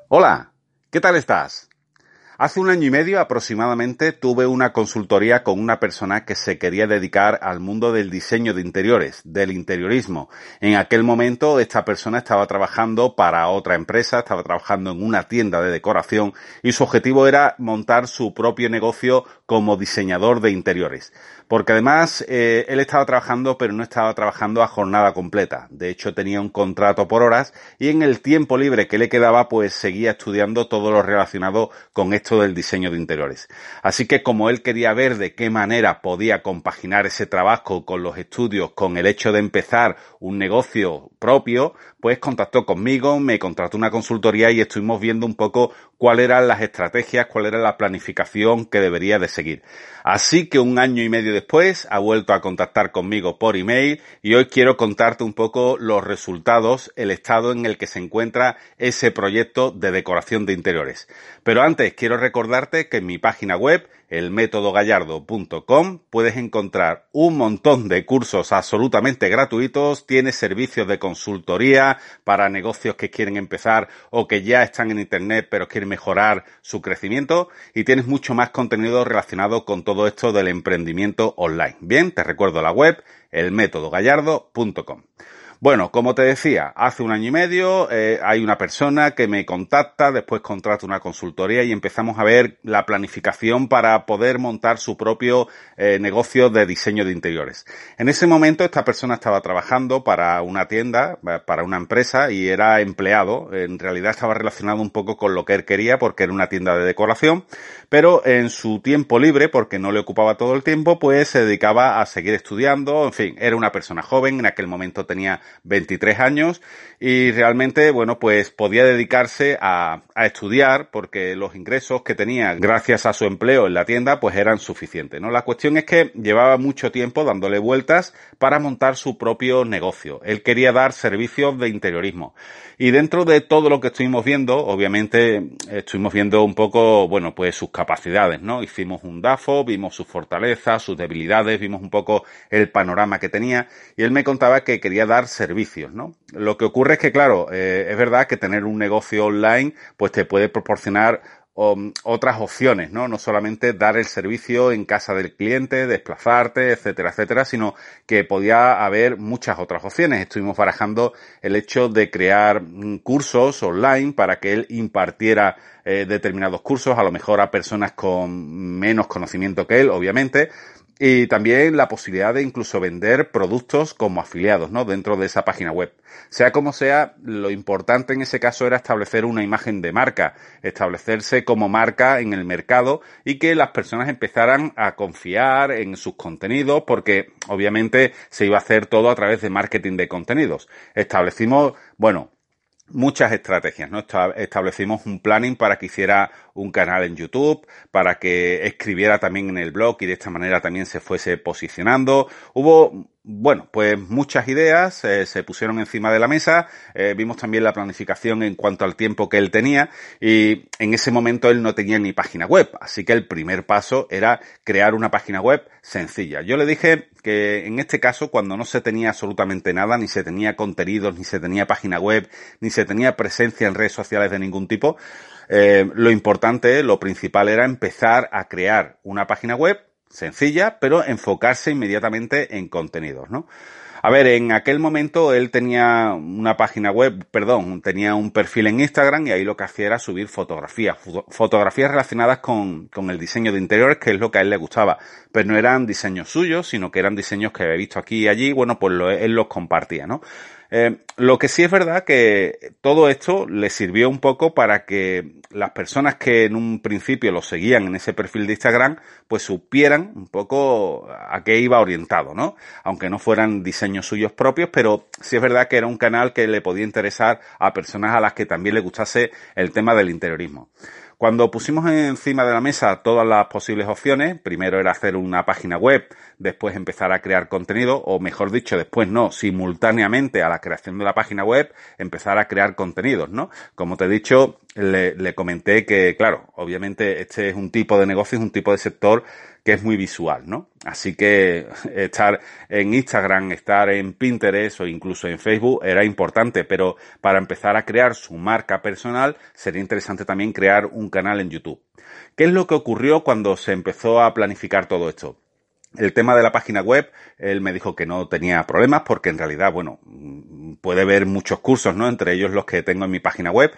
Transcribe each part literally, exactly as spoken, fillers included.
Hola, ¿qué tal estás? Hace un año y medio aproximadamente tuve una consultoría con una persona que se quería dedicar al mundo del diseño de interiores, del interiorismo. En aquel momento esta persona estaba trabajando para otra empresa, estaba trabajando en una tienda de decoración y su objetivo era montar su propio negocio como diseñador de interiores. Porque además eh, él estaba trabajando pero no estaba trabajando a jornada completa. De hecho tenía un contrato por horas y en el tiempo libre que le quedaba pues seguía estudiando todo lo relacionado con esto del diseño de interiores. Así que como él quería ver de qué manera podía compaginar ese trabajo con los estudios, con el hecho de empezar un negocio propio, pues contactó conmigo, me contrató una consultoría y estuvimos viendo un poco cuáles eran las estrategias, cuál era la planificación que debería de seguir. Así que un año y medio después ha vuelto a contactar conmigo por email y hoy quiero contarte un poco los resultados, el estado en el que se encuentra ese proyecto de decoración de interiores. Pero antes quiero recordarte que en mi página web, el método gallardo punto com, puedes encontrar un montón de cursos absolutamente gratuitos, tienes servicios de consultoría para negocios que quieren empezar o que ya están en internet pero quieren mejorar su crecimiento y tienes mucho más contenido relacionado con todo esto del emprendimiento online. Bien, te recuerdo la web, el método gallardo punto com. Bueno, como te decía, hace un año y medio eh, hay una persona que me contacta, después contrata una consultoría y empezamos a ver la planificación para poder montar su propio eh, negocio de diseño de interiores. En ese momento esta persona estaba trabajando para una tienda, para una empresa y era empleado. En realidad estaba relacionado un poco con lo que él quería porque era una tienda de decoración, pero en su tiempo libre, porque no le ocupaba todo el tiempo, pues se dedicaba a seguir estudiando. En fin, era una persona joven, en aquel momento tenía veintitrés años y realmente, bueno, pues podía dedicarse a, a estudiar porque los ingresos que tenía gracias a su empleo en la tienda pues eran suficientes, ¿no? La cuestión es que llevaba mucho tiempo dándole vueltas para montar su propio negocio. Él quería dar servicios de interiorismo. Y dentro de todo lo que estuvimos viendo, obviamente estuvimos viendo un poco, bueno, pues sus capacidades, ¿no? Hicimos un DAFO, vimos sus fortalezas, sus debilidades, vimos un poco el panorama que tenía y él me contaba que quería dar servicios, ¿no? Lo que ocurre es que, claro, eh, es verdad que tener un negocio online pues te puede proporcionar Um, otras opciones, ¿no? No solamente dar el servicio en casa del cliente, desplazarte, etcétera, etcétera, sino que podía haber muchas otras opciones. Estuvimos barajando el hecho de crear mm, cursos online para que él impartiera eh, determinados cursos, a lo mejor a personas con menos conocimiento que él, obviamente, y también la posibilidad de incluso vender productos como afiliados, ¿no? Dentro de esa página web. Sea como sea, lo importante en ese caso era establecer una imagen de marca, establecerse como marca en el mercado y que las personas empezaran a confiar en sus contenidos porque obviamente se iba a hacer todo a través de marketing de contenidos. Establecimos, bueno, muchas estrategias, ¿no? Establecimos un planning para que hiciera un canal en YouTube, para que escribiera también en el blog y de esta manera también se fuese posicionando. Hubo, bueno, pues muchas ideas eh, se pusieron encima de la mesa. Eh, vimos también la planificación en cuanto al tiempo que él tenía y en ese momento él no tenía ni página web. Así que el primer paso era crear una página web sencilla. Yo le dije que en este caso, cuando no se tenía absolutamente nada, ni se tenía contenidos, ni se tenía página web, ni se tenía presencia en redes sociales de ningún tipo, eh, lo importante, lo principal era empezar a crear una página web sencilla, pero enfocarse inmediatamente en contenidos, ¿no? A ver, en aquel momento él tenía una página web, perdón, tenía un perfil en Instagram y ahí lo que hacía era subir fotografías, fotografías relacionadas con, con el diseño de interiores, que es lo que a él le gustaba. Pero no eran diseños suyos, sino que eran diseños que había visto aquí y allí, bueno, pues lo, él los compartía, ¿no? Eh, lo que sí es verdad que todo esto le sirvió un poco para que las personas que en un principio lo seguían en ese perfil de Instagram, pues supieran un poco a qué iba orientado, ¿no? Aunque no fueran diseños suyos propios, pero sí es verdad que era un canal que le podía interesar a personas a las que también le gustase el tema del interiorismo. Cuando pusimos encima de la mesa todas las posibles opciones, primero era hacer una página web, después empezar a crear contenido, o mejor dicho, después no, simultáneamente a la creación de la página web, empezar a crear contenidos, ¿no? Como te he dicho, le, le comenté que, claro, obviamente este es un tipo de negocio, es un tipo de sector que es muy visual, ¿no? Así que estar en Instagram, estar en Pinterest o incluso en Facebook era importante, pero para empezar a crear su marca personal sería interesante también crear un canal en YouTube. ¿Qué es lo que ocurrió cuando se empezó a planificar todo esto? El tema de la página web, él me dijo que no tenía problemas porque en realidad, bueno, puede ver muchos cursos, ¿no? Entre ellos los que tengo en mi página web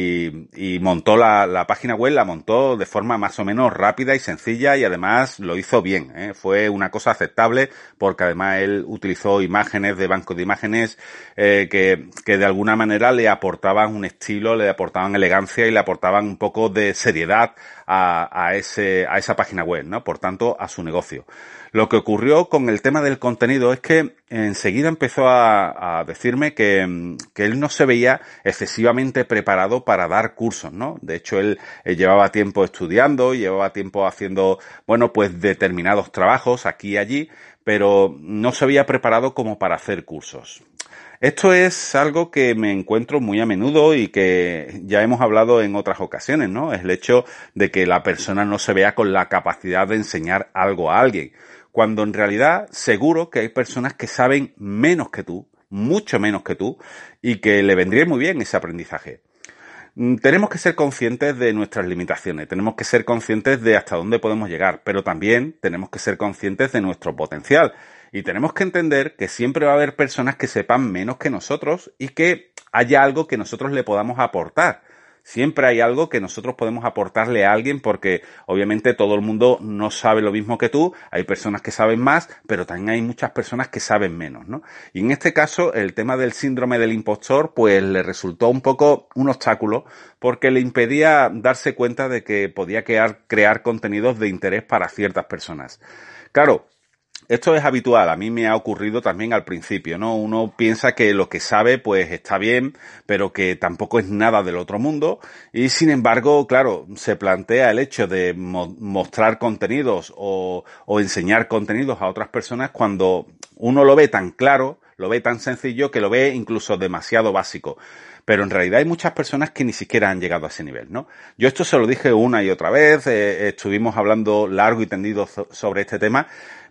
y, y montó la, la página web, la montó de forma más o menos rápida y sencilla y además lo hizo bien, ¿eh? Fue una cosa aceptable porque además él utilizó imágenes de banco de imágenes eh, que, que de alguna manera le aportaban un estilo, le aportaban elegancia y le aportaban un poco de seriedad a, a ese, a esa página web, ¿no? Por tanto, a su negocio. Lo que ocurrió con el tema del contenido es que enseguida empezó a, a decirme que, que él no se veía excesivamente preparado para dar cursos, ¿no? De hecho, él, él llevaba tiempo estudiando, llevaba tiempo haciendo, bueno, pues determinados trabajos aquí y allí, pero no se veía preparado como para hacer cursos. Esto es algo que me encuentro muy a menudo y que ya hemos hablado en otras ocasiones, ¿no? Es el hecho de que la persona no se vea con la capacidad de enseñar algo a alguien, cuando en realidad seguro que hay personas que saben menos que tú, mucho menos que tú, y que le vendría muy bien ese aprendizaje. Tenemos que ser conscientes de nuestras limitaciones, tenemos que ser conscientes de hasta dónde podemos llegar, pero también tenemos que ser conscientes de nuestro potencial. Y tenemos que entender que siempre va a haber personas que sepan menos que nosotros y que haya algo que nosotros le podamos aportar. Siempre hay algo que nosotros podemos aportarle a alguien porque obviamente todo el mundo no sabe lo mismo que tú, hay personas que saben más, pero también hay muchas personas que saben menos, ¿no? Y en este caso el tema del síndrome del impostor pues le resultó un poco un obstáculo porque le impedía darse cuenta de que podía crear, crear contenidos de interés para ciertas personas. Claro, esto es habitual, a mí me ha ocurrido también al principio, ¿no? Uno piensa que lo que sabe pues está bien, pero que tampoco es nada del otro mundo y sin embargo, claro, se plantea el hecho de mo- mostrar contenidos o, o enseñar contenidos a otras personas cuando uno lo ve tan claro, lo ve tan sencillo que lo ve incluso demasiado básico. Pero en realidad hay muchas personas que ni siquiera han llegado a ese nivel, ¿no? Yo esto se lo dije una y otra vez, eh, estuvimos hablando largo y tendido so- sobre este tema,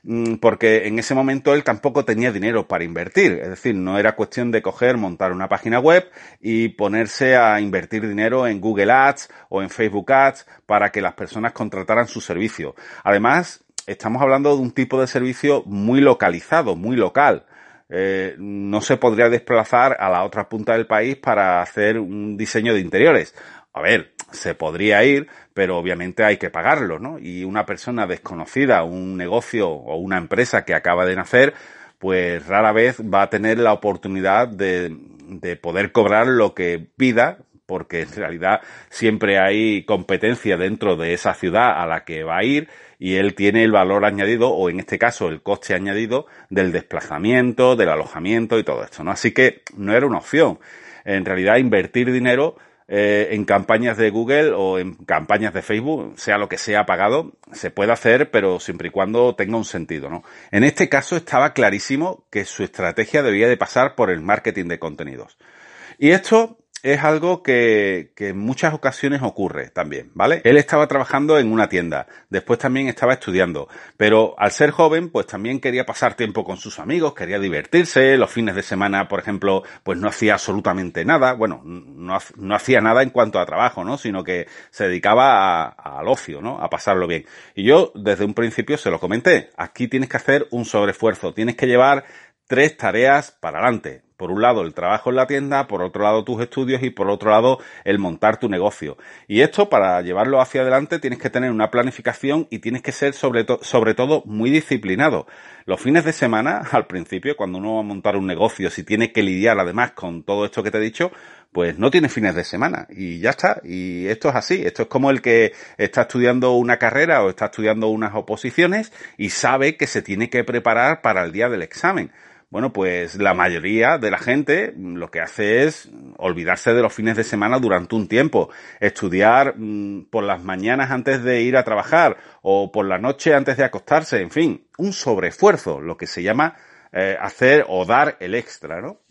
porque en ese momento él tampoco tenía dinero para invertir, es decir, no era cuestión de coger, montar una página web y ponerse a invertir dinero en Google Ads o en Facebook Ads para que las personas contrataran su servicio. Además, estamos hablando de un tipo de servicio muy localizado, muy local. Eh, no se podría desplazar a la otra punta del país para hacer un diseño de interiores. A ver, se podría ir, pero obviamente hay que pagarlo, ¿no? Y una persona desconocida, un negocio o una empresa que acaba de nacer, pues rara vez va a tener la oportunidad de, de poder cobrar lo que pida, porque en realidad siempre hay competencia dentro de esa ciudad a la que va a ir y él tiene el valor añadido, o en este caso el coste añadido, del desplazamiento, del alojamiento y todo esto, ¿no? Así que no era una opción. En realidad invertir dinero Eh, en campañas de Google o en campañas de Facebook, sea lo que sea pagado, se puede hacer, pero siempre y cuando tenga un sentido, ¿no? En este caso estaba clarísimo que su estrategia debía de pasar por el marketing de contenidos. Y esto es algo que, que en muchas ocasiones ocurre también, ¿vale? Él estaba trabajando en una tienda, después también estaba estudiando, pero al ser joven, pues también quería pasar tiempo con sus amigos, quería divertirse, los fines de semana, por ejemplo, pues no hacía absolutamente nada, bueno, no, no hacía nada en cuanto a trabajo, ¿no? Sino que se dedicaba a, a, al ocio, ¿no? A pasarlo bien. Y yo, desde un principio, se lo comenté, aquí tienes que hacer un sobreesfuerzo, tienes que llevar tres tareas para adelante. Por un lado el trabajo en la tienda, por otro lado tus estudios y por otro lado el montar tu negocio. Y esto para llevarlo hacia adelante tienes que tener una planificación y tienes que ser sobre, to- sobre todo muy disciplinado. Los fines de semana, al principio, cuando uno va a montar un negocio, si tiene que lidiar además con todo esto que te he dicho, pues no tiene fines de semana y ya está. Y esto es así. Esto es como el que está estudiando una carrera o está estudiando unas oposiciones y sabe que se tiene que preparar para el día del examen. Bueno, pues la mayoría de la gente lo que hace es olvidarse de los fines de semana durante un tiempo, estudiar mmm, por las mañanas antes de ir a trabajar o por la noche antes de acostarse, en fin, un sobreesfuerzo, lo que se llama eh, hacer o dar el extra, ¿no?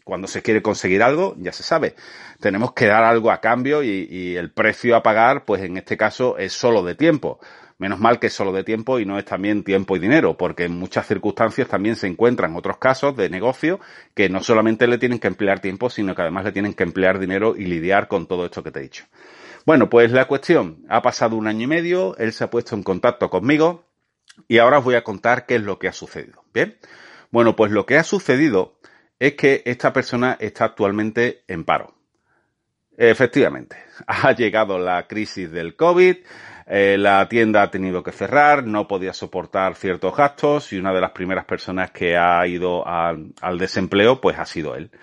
cuando se quiere conseguir algo, ya se sabe, tenemos que dar algo a cambio y, y el precio a pagar, pues en este caso es solo de tiempo. Menos mal que es solo de tiempo y no es también tiempo y dinero, porque en muchas circunstancias también se encuentran otros casos de negocio que no solamente le tienen que emplear tiempo, sino que además le tienen que emplear dinero y lidiar con todo esto que te he dicho. Bueno, pues la cuestión, ha pasado un año y medio, él se ha puesto en contacto conmigo y ahora os voy a contar qué es lo que ha sucedido. ¿Bien? Bueno, pues lo que ha sucedido es que esta persona está actualmente en paro. Efectivamente, ha llegado la crisis del COVID, eh, la tienda ha tenido que cerrar, no podía soportar ciertos gastos y una de las primeras personas que ha ido al, al desempleo pues ha sido él.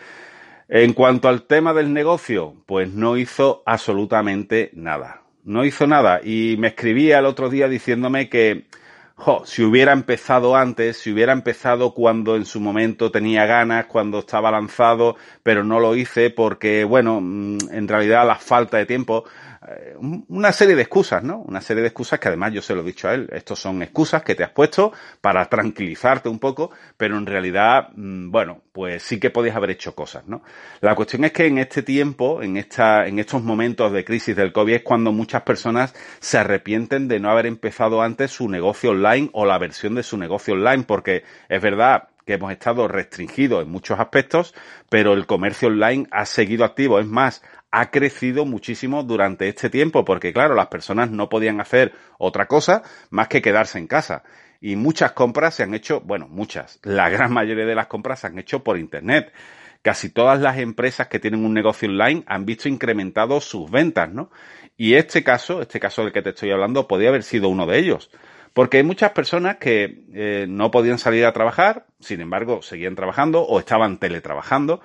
En cuanto al tema del negocio, pues no hizo absolutamente nada. No hizo nada y me escribía el otro día diciéndome que jo, si hubiera empezado antes, si hubiera empezado cuando en su momento tenía ganas, cuando estaba lanzado, pero no lo hice porque, bueno, en realidad la falta de tiempo, eh, una serie de excusas, ¿no? Una serie de excusas que además yo se lo he dicho a él. Estos son excusas que te has puesto para tranquilizarte un poco, pero en realidad, bueno, pues sí que podías haber hecho cosas, ¿no? La cuestión es que en este tiempo, en esta, en estos momentos de crisis del COVID es cuando muchas personas se arrepienten de no haber empezado antes su negocio online o la versión de su negocio online, porque es verdad que hemos estado restringidos en muchos aspectos, pero el comercio online ha seguido activo. Es más, ha crecido muchísimo durante este tiempo, porque claro, las personas no podían hacer otra cosa más que quedarse en casa. Y muchas compras se han hecho, bueno, muchas, la gran mayoría de las compras se han hecho por internet. Casi todas las empresas que tienen un negocio online han visto incrementados sus ventas, ¿no? Y este caso, este caso del que te estoy hablando, podía haber sido uno de ellos. Porque hay muchas personas que eh, no podían salir a trabajar, sin embargo, seguían trabajando o estaban teletrabajando.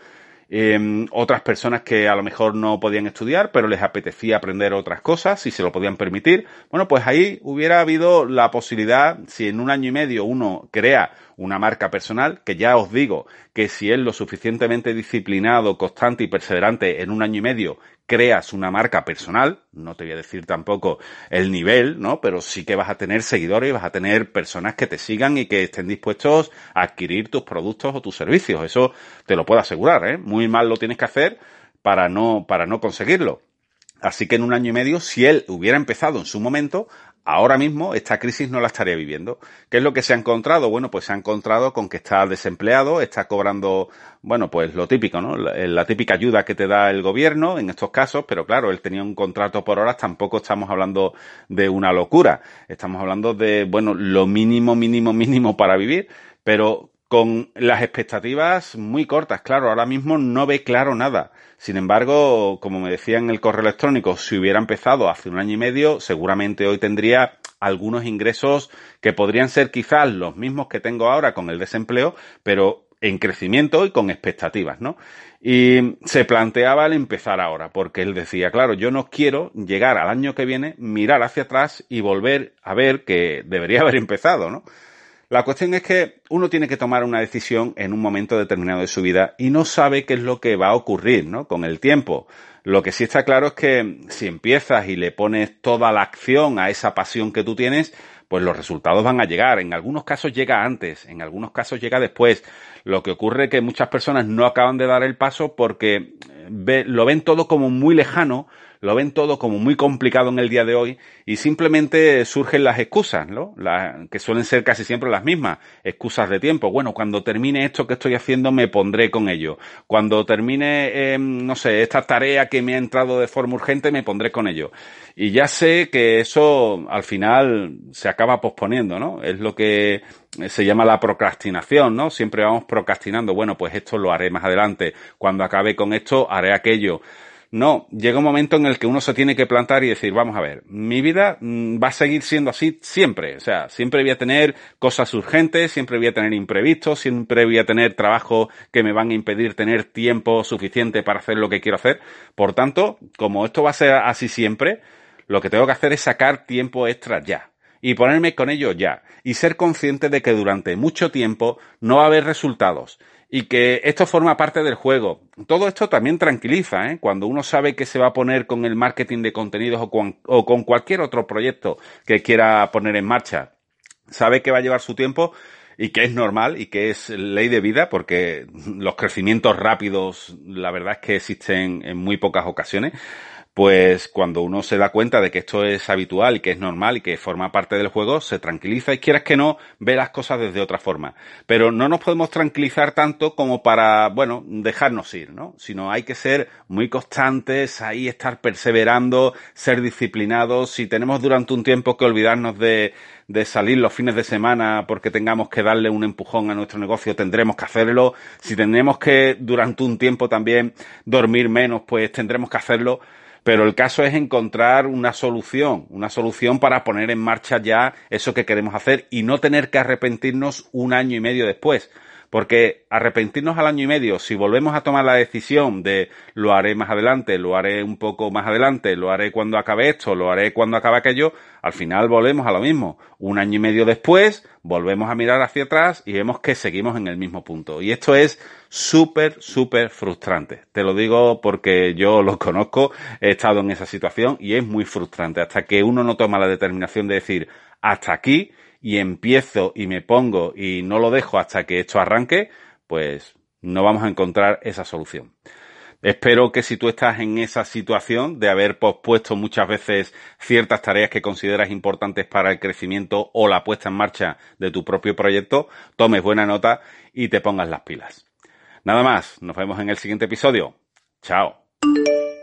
Eh, otras personas que a lo mejor no podían estudiar, pero les apetecía aprender otras cosas, si se lo podían permitir. Bueno, pues ahí hubiera habido la posibilidad, si en un año y medio uno crea una marca personal, que ya os digo que si es lo suficientemente disciplinado, constante y perseverante, en un año y medio creas una marca personal, no te voy a decir tampoco el nivel, ¿no? Pero sí que vas a tener seguidores y vas a tener personas que te sigan y que estén dispuestos a adquirir tus productos o tus servicios. Eso te lo puedo asegurar, ¿eh? Muy mal lo tienes que hacer para no, para no conseguirlo. Así que en un año y medio, si él hubiera empezado en su momento, ahora mismo esta crisis no la estaría viviendo. ¿Qué es lo que se ha encontrado? Bueno, pues se ha encontrado con que está desempleado, está cobrando, bueno, pues lo típico, ¿no? La, la típica ayuda que te da el gobierno en estos casos, pero claro, él tenía un contrato por horas, tampoco estamos hablando de una locura. Estamos hablando de, bueno, lo mínimo, mínimo, mínimo para vivir, pero con las expectativas muy cortas. Claro, ahora mismo no ve claro nada. Sin embargo, como me decía en el correo electrónico, si hubiera empezado hace un año y medio, seguramente hoy tendría algunos ingresos que podrían ser quizás los mismos que tengo ahora con el desempleo, pero en crecimiento y con expectativas, ¿no? Y se planteaba el empezar ahora, porque él decía, claro, yo no quiero llegar al año que viene, mirar hacia atrás y volver a ver que debería haber empezado, ¿no? La cuestión es que uno tiene que tomar una decisión en un momento determinado de su vida y no sabe qué es lo que va a ocurrir, ¿no? Con el tiempo. Lo que sí está claro es que si empiezas y le pones toda la acción a esa pasión que tú tienes, pues los resultados van a llegar. En algunos casos llega antes, en algunos casos llega después. Lo que ocurre es que muchas personas no acaban de dar el paso porque ve, lo ven todo como muy lejano, lo ven todo como muy complicado en el día de hoy y simplemente surgen las excusas, ¿no? La, que suelen ser casi siempre las mismas, excusas de tiempo. Bueno, cuando termine esto que estoy haciendo me pondré con ello. Cuando termine, eh, no sé, esta tarea que me ha entrado de forma urgente me pondré con ello. Y ya sé que eso al final se acaba posponiendo, ¿no? Es lo que se llama la procrastinación, ¿no? Siempre vamos procrastinando. Bueno, pues esto lo haré más adelante. Cuando acabe con esto, haré aquello. No, llega un momento en el que uno se tiene que plantar y decir, vamos a ver, mi vida mmm, va a seguir siendo así siempre. O sea, siempre voy a tener cosas urgentes, siempre voy a tener imprevistos, siempre voy a tener trabajos que me van a impedir tener tiempo suficiente para hacer lo que quiero hacer. Por tanto, como esto va a ser así siempre, lo que tengo que hacer es sacar tiempo extra ya. Y ponerme con ello ya. Y ser consciente de que durante mucho tiempo no va a haber resultados. Y que esto forma parte del juego. Todo esto también tranquiliza, ¿eh? Cuando uno sabe que se va a poner con el marketing de contenidos o con, o con cualquier otro proyecto que quiera poner en marcha. Sabe que va a llevar su tiempo. y que es normal y que es ley de vida, porque los crecimientos rápidos, la verdad es que existen en muy pocas ocasiones. Pues cuando uno se da cuenta de que esto es habitual y que es normal y que forma parte del juego, se tranquiliza y quieras que no, ve las cosas desde otra forma. Pero no nos podemos tranquilizar tanto como para, bueno, dejarnos ir, ¿no? Sino hay que ser muy constantes, ahí estar perseverando, ser disciplinados. Si tenemos durante un tiempo que olvidarnos de, de salir los fines de semana porque tengamos que darle un empujón a nuestro negocio, tendremos que hacerlo. Si tenemos que durante un tiempo también dormir menos, pues tendremos que hacerlo. Pero el caso es encontrar una solución, una solución para poner en marcha ya eso que queremos hacer y no tener que arrepentirnos un año y medio después. Porque arrepentirnos al año y medio, si volvemos a tomar la decisión de lo haré más adelante, lo haré un poco más adelante, lo haré cuando acabe esto, lo haré cuando acabe aquello, al final volvemos a lo mismo. Un año y medio después, volvemos a mirar hacia atrás y vemos que seguimos en el mismo punto. Y esto es súper, súper frustrante. Te lo digo porque yo lo conozco, he estado en esa situación y es muy frustrante. Hasta que uno no toma la determinación de decir hasta aquí, y empiezo y me pongo y no lo dejo hasta que esto arranque, pues no vamos a encontrar esa solución. Espero que si tú estás en esa situación de haber pospuesto muchas veces ciertas tareas que consideras importantes para el crecimiento o la puesta en marcha de tu propio proyecto, tomes buena nota y te pongas las pilas. Nada más, nos vemos en el siguiente episodio. Chao.